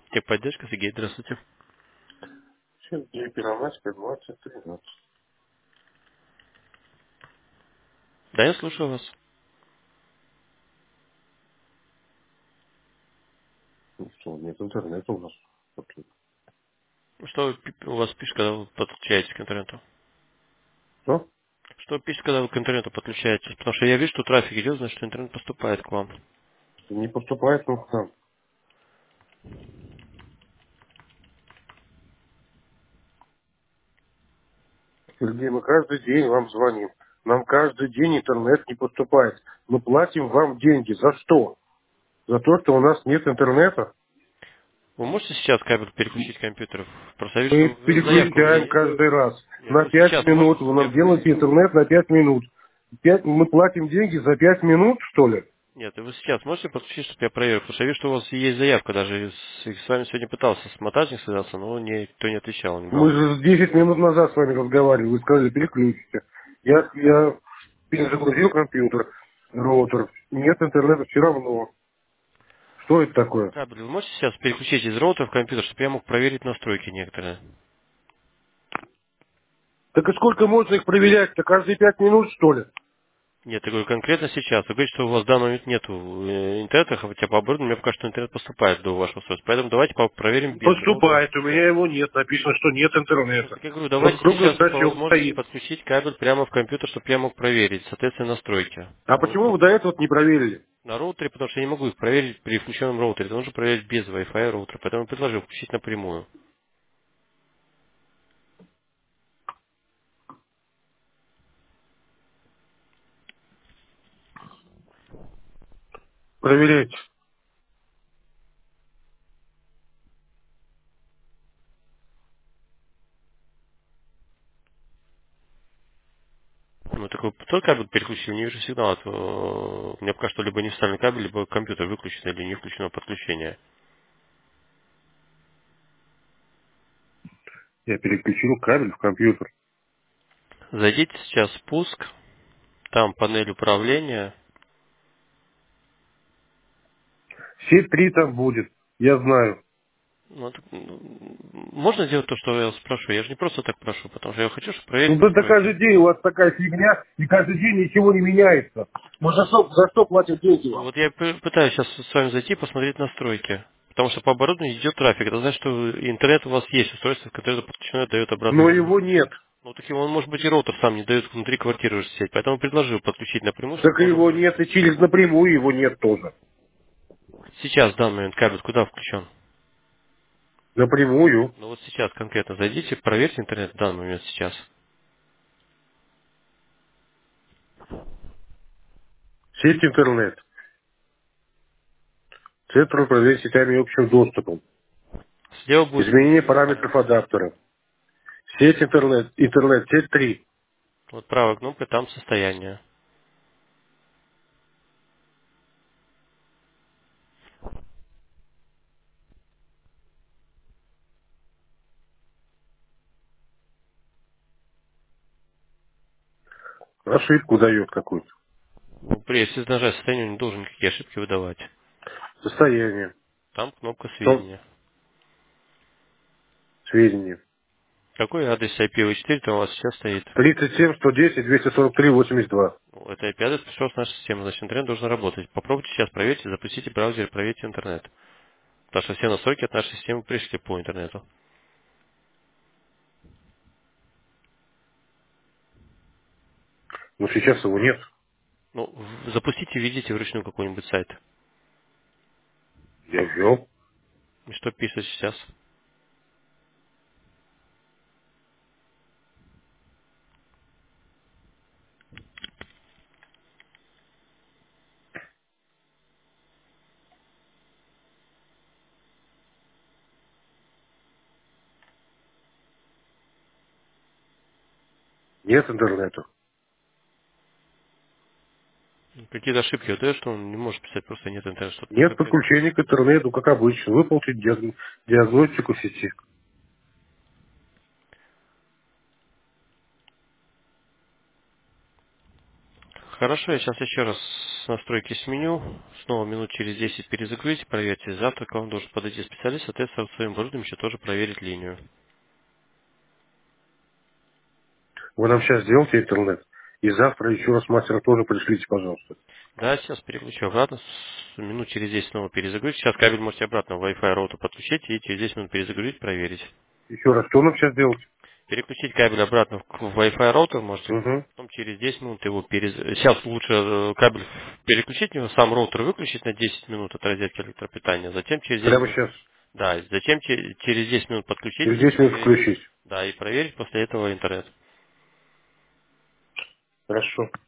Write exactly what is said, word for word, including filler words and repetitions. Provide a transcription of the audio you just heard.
Техподдержка, Сергей, здравствуйте. Сергей Первомайская, двадцать тринадцать. Да, я слушаю вас. Ну что, нет интернета у нас. Вот тут. Что вы пи- у вас пишет, когда вы подключаетесь к интернету? Что? Что пишет, когда вы к интернету подключаетесь? Потому что я вижу, что трафик идет, значит, что интернет поступает к вам. Не поступает он к нам. Сергей, мы каждый день вам звоним. Нам каждый день интернет не поступает. Мы платим вам деньги. За что? За то, что у нас нет интернета? Вы можете сейчас кабель переключить компьютер? Просто я вижу, Мы что вы заявку переключаем мне... каждый раз. Нет, На ну пять сейчас можете минут. Вы нам себе... делаете интернет на пять минут. Пять- Мы платим деньги за пять минут, что ли? Нет, вы сейчас можете подключить, чтобы я проверил? Потому что я вижу, что у вас есть заявка. Даже с, с вами сегодня пытался с мотажник связаться, но никто не отвечал, он не Мы брал. же десять минут назад с вами разговаривали, вы сказали, переключите. Я, я перезагрузил компьютер, роутер. Нет интернета все равно. Что это такое? Кабель вы можете сейчас переключить из роутера в компьютер, чтобы я мог проверить настройки некоторые? Так и сколько можно их проверять-то? Каждые пять минут, что ли? Нет, я говорю конкретно сейчас. Вы говорите, что у вас в данный момент нету э, интернета, хотя по оборудованию мне пока что интернет поступает до вашего устройства. Поэтому давайте по- проверим без роутера Поступает, у сейчас. меня его нет. Написано, что нет Ну, интернета. так я говорю, Вот давайте круглый сейчас по значок возможности стоит. подключить кабель прямо в компьютер, чтобы я мог проверить, соответственно, настройки. А Ну, почему вот вы до этого не проверили? на роутере, потому что я не могу их проверить при включенном роутере. Это нужно проверить без Wi-Fi роутера, поэтому я предложил включить напрямую. Проверяйте. Ну, такой тот кабель переключили, не вижу сигнала. То у меня пока что либо не вставленный кабель, либо компьютер выключен или не включено подключение. Я переключил кабель в компьютер. Зайдите сейчас в спуск, там панель управления. Сеть три там будет. Я знаю. Ну, так, ну, можно сделать то, что я вас прошу? Я же не просто так прошу, потому что я хочу, чтобы Ну проверить да, да каждый настройки. день у вас такая фигня, и каждый день ничего не меняется. Мы за что, за что платим деньги Ну вам? вот я п- пытаюсь сейчас с вами зайти и посмотреть настройки. Потому что по оборудованию идет трафик. Это значит, что интернет у вас есть, устройство, которое подключено дает обратную Но связь. его нет. Ну, таким он, может быть, и роутер сам не дает внутри квартиры же сеть. Поэтому предложил подключить напрямую, чтобы Так и можно его было... нет, и через напрямую его нет тоже. Сейчас, в данный момент, кабель куда включен? Напрямую. Ну вот сейчас конкретно зайдите, проверьте интернет в данный момент сейчас. Сеть интернет. Центр управления сетями и общим доступом. Слева будет Изменение меню параметров «Инсайт». адаптера. Сеть интернет. Интернет. Сеть три. Вот правая кнопка, там состояние. Ошибку дает какую-то. Ну, при, если нажать состояние, он не должен никакие ошибки выдавать. Состояние. Там кнопка Что? сведения. Сведения. Какой адрес ай пи ви четыре там у вас сейчас стоит? тридцать семь сто десять двести сорок три восемьдесят два. Ну, это ай пи адрес пришел с нашей системы, значит интернет должен работать. Попробуйте сейчас проверьте, запустите браузер, проверьте интернет. Потому что все настройки от нашей системы пришли по интернету. Но сейчас его нет. Ну, в- запустите, введите вручную какой-нибудь сайт. Я ввел. И что пишет сейчас? Нет интернета. Какие-то ошибки выдает, что он не может писать, просто нет интернета, что-то Нет такое происходит. подключения к интернету, как обычно. Выполнить диаг- диагностику сети. Хорошо, я сейчас еще раз настройки сменю. Снова минут через десять перезагрузите, проверьте. Завтра к вам должен подойти специалист, соответственно, своим оборудованием еще тоже проверить линию. Вы нам сейчас сделайте интернет. И завтра еще раз мастера тоже пришлите, пожалуйста. Да, сейчас переключу обратно. С- Минут через десять снова перезагрузить. Сейчас кабель можете обратно в Wi-Fi роутер подключить и через десять минут перезагрузить, проверить. Еще раз, что нам сейчас делать? Переключить кабель обратно в в Wi-Fi роутер можете, Угу. потом через десять минут его перез... Сейчас лучше э, кабель переключить, него, сам роутер выключить на десять минут от розетки электропитания, затем через десять Прямо минут, сейчас. да, затем че- через десять минут подключить Через и десять минут проверить, включить. да, и проверить после этого интернет. Хорошо.